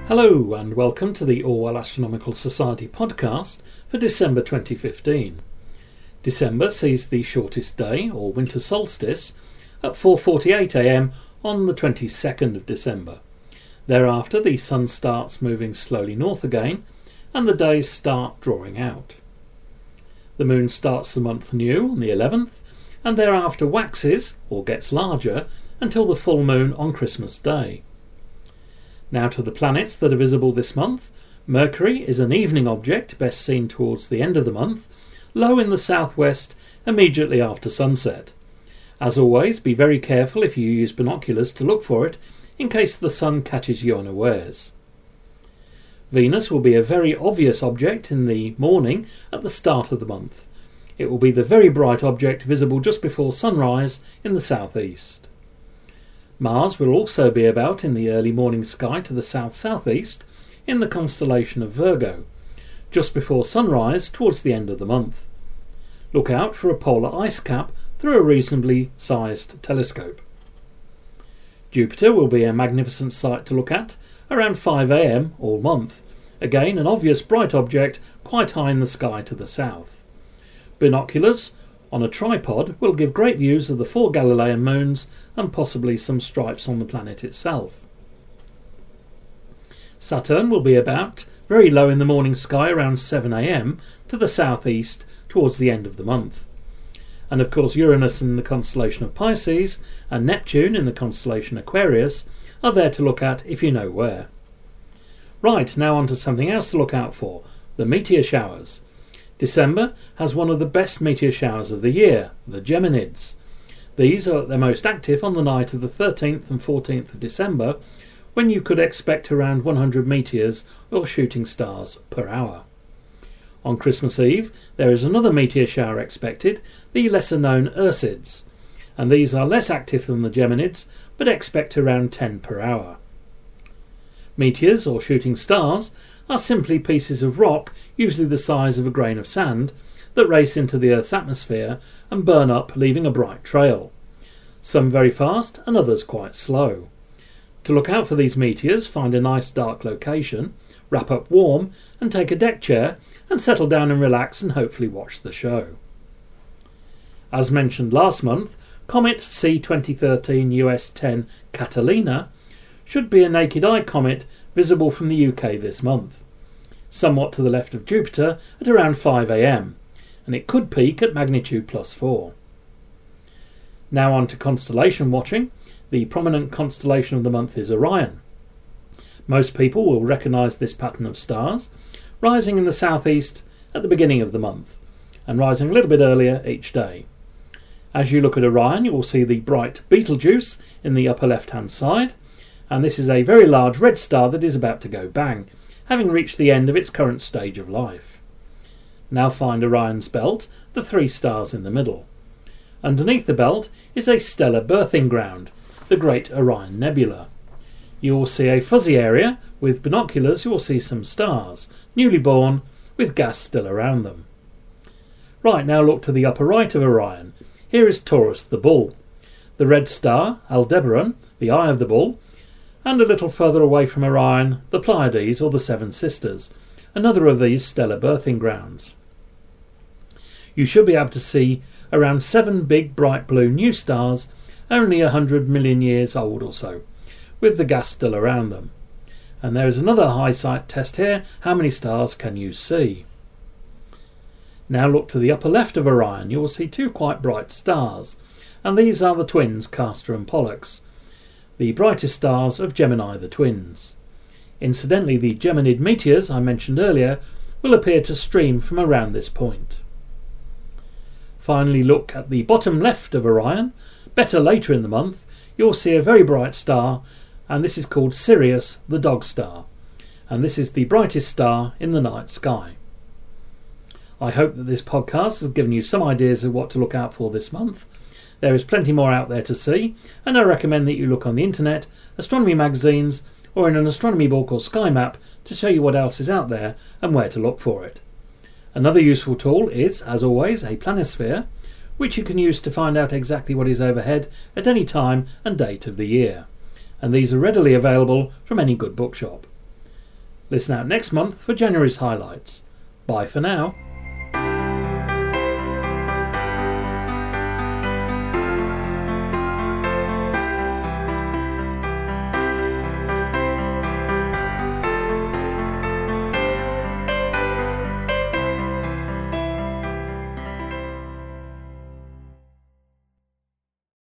Hello and welcome to the Orwell Astronomical Society podcast for December 2015. December sees the shortest day, or winter solstice, at 4:48 a.m. on the 22nd of December. Thereafter the sun starts moving slowly north again and the days start drawing out. The moon starts the month new on the 11th and thereafter waxes, or gets larger, until the full moon on Christmas Day. Now to the planets that are visible this month. Mercury is an evening object, best seen towards the end of the month, low in the southwest immediately after sunset. As always, be very careful if you use binoculars to look for it, in case the sun catches you unawares. Venus will be a very obvious object in the morning at the start of the month. It will be the very bright object visible just before sunrise in the southeast. Mars will also be about in the early morning sky to the south-southeast in the constellation of Virgo, just before sunrise towards the end of the month. Look out for a polar ice cap through a reasonably sized telescope. Jupiter will be a magnificent sight to look at around 5 a.m. all month. Again, an obvious bright object quite high in the sky to the south. Binoculars on a tripod will give great views of the 4 Galilean moons and possibly some stripes on the planet itself. Saturn will be about very low in the morning sky around 7 a.m. to the southeast towards the end of the month. And of course Uranus in the constellation of Pisces and Neptune in the constellation Aquarius are there to look at if you know where. Right, now on to something else to look out for, the meteor showers. December has one of the best meteor showers of the year, the Geminids. These are at their most active on the night of the 13th and 14th of December, when you could expect around 100 meteors or shooting stars per hour. On Christmas Eve there is another meteor shower expected, the lesser known Ursids, and these are less active than the Geminids, but expect around 10 per hour. Meteors or shooting stars are simply pieces of rock, usually the size of a grain of sand, that race into the Earth's atmosphere and burn up, leaving a bright trail. Some very fast and others quite slow. To look out for these meteors, find a nice dark location, wrap up warm and take a deck chair and settle down and relax and hopefully watch the show. As mentioned last month, Comet C2013 US 10 Catalina should be a naked eye comet visible from the UK this month, somewhat to the left of Jupiter at around 5 a.m, and it could peak at magnitude +4. Now on to constellation watching. The prominent constellation of the month is Orion. Most people will recognise this pattern of stars, rising in the southeast at the beginning of the month, and rising a little bit earlier each day. As you look at Orion, you will see the bright Betelgeuse in the upper left-hand side, and this is a very large red star that is about to go bang, having reached the end of its current stage of life. Now find Orion's belt, the 3 stars in the middle. Underneath the belt is a stellar birthing ground, the Great Orion Nebula. You will see a fuzzy area. With binoculars you will see some stars, newly born, with gas still around them. Right, now look to the upper right of Orion. Here is Taurus the Bull, the red star Aldebaran, the eye of the bull, and a little further away from Orion, the Pleiades or the Seven Sisters, another of these stellar birthing grounds. You should be able to see around 7 big bright blue new stars, only 100 million years old or so, with the gas still around them. And there is another high-sight test here. How many stars can you see? Now look to the upper left of Orion. You will see 2 quite bright stars, and these are the twins Castor and Pollux, the brightest stars of Gemini the twins. Incidentally, the Geminid meteors I mentioned earlier will appear to stream from around this point. Finally, look at the bottom left of Orion. Better later in the month, you'll see a very bright star, and this is called Sirius the Dog Star, and this is the brightest star in the night sky. I hope that this podcast has given you some ideas of what to look out for this month. There is plenty more out there to see, and I recommend that you look on the internet, astronomy magazines, or in an astronomy book or sky map to show you what else is out there and where to look for it. Another useful tool is, as always, a planisphere, which you can use to find out exactly what is overhead at any time and date of the year. And these are readily available from any good bookshop. Listen out next month for January's highlights. Bye for now.